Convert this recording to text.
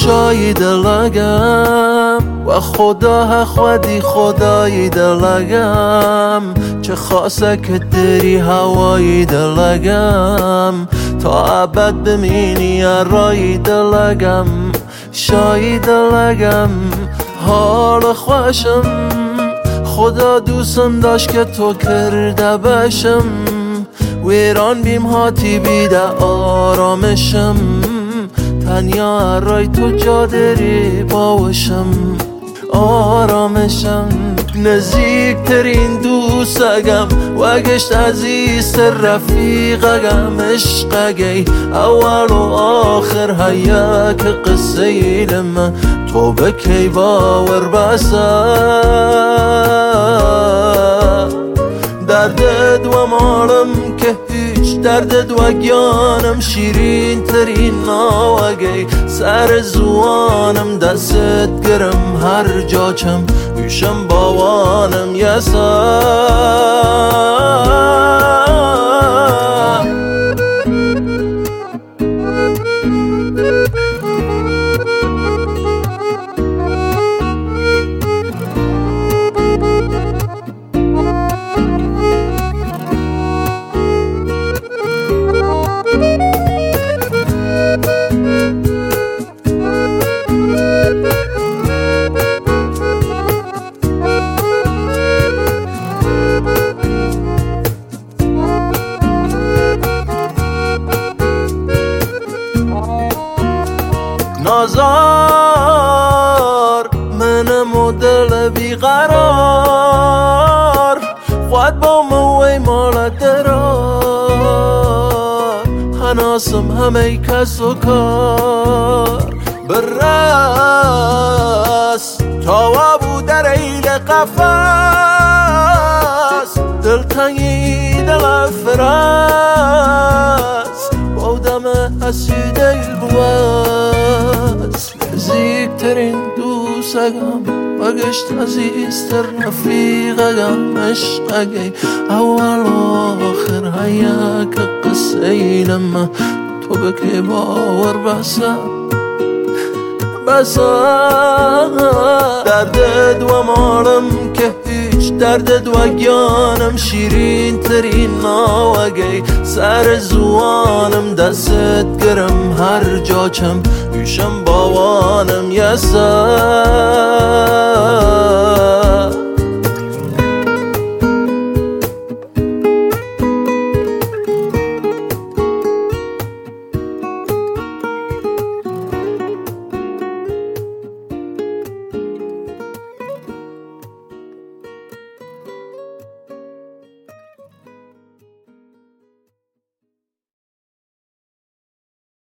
شای دلگم و خدا خودی خدای دلگم چه خاصه که دری هوای دلگم تا ابد بمینی رای دلگم شای دلگم حال خوشم خدا دوستم داشت که تو کرده باشم ویران بیم هاتی بیده آرامشم تنیا رای تو جا داری باوشم آرامشم نزدیکترین دوستگم و گشت عزیزتر رفیقگم عشقگی اول و آخر هیا که قصه ایلم تو بکی باور بسا دردت و مالم که هیچ دردت و گیانم شیرین ترین ناوگی سر زوانم دستت گرم هر جا چم پیشم باوانم یسا نازار منم و دل بیقرار خود با موی مال درار هناسم همه کس و کار برس تا بود در ایل قفص دل تنگی دل فرس بودم حسی دل بوست نزدیکترین دوستگم و گشت عزیزتر رفیقگم عشقگی اول و آخر هیا که قصه اینم تو بکی باور بسا دردت و مالم که هیچ دردت و گیانم شیرین ترین ناوگی سر زوانم دستت گرم هر جا چم پیشم باوانم یسا